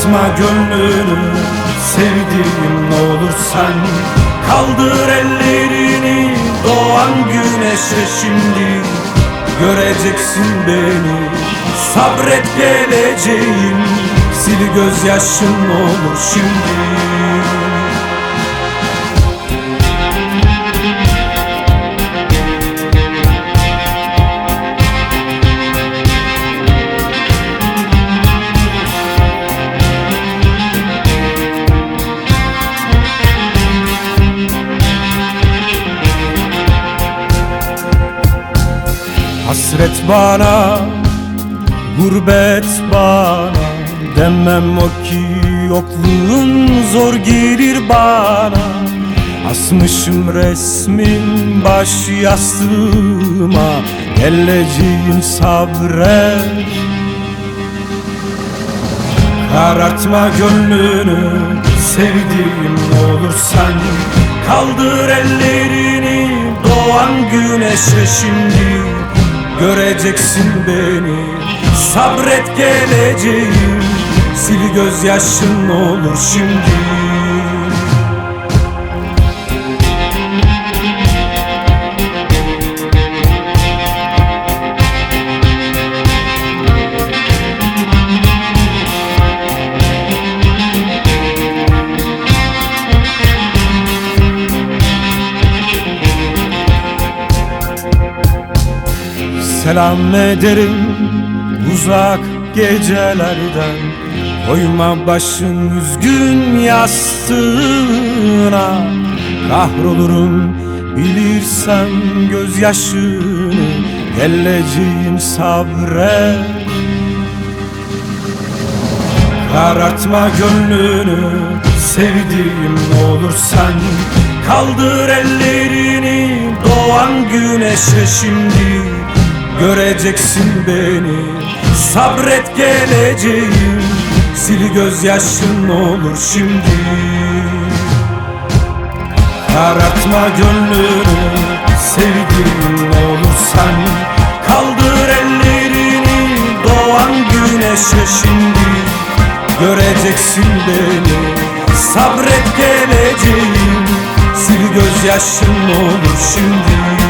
Karartma gönlünü sevdiğim, ne olur sen kaldır ellerini doğan güneşe şimdi. Göreceksin beni, sabret geleceğim, sil gözyaşın olur şimdi. Hasret bana, gurbet bana, demem o ki yokluğun zor gelir bana. Asmışım resmin baş yastığıma, geleceğim sabret. Karartma gönlünü sevdiğim, ne olur sen kaldır ellerini doğan güneşe şimdi. Göreceksin beni, sabret geleceğim, sil gözyaşın olur şimdi. Selam ederim uzak gecelerden, koyma başın üzgün yastığına. Kahrolurum bilirsen gözyaşını, geleceğim sabret. Karartma gönlünü sevdiğim, ne olur sen kaldır ellerini doğan güneşe şimdi. Göreceksin beni, sabret geleceğim, sil gözyaşın olur şimdi. Karartma gönlünü sevdiğim, ne olur sen kaldır ellerini doğan güneşe şimdi. Göreceksin beni, sabret geleceğim, sil gözyaşın olur şimdi.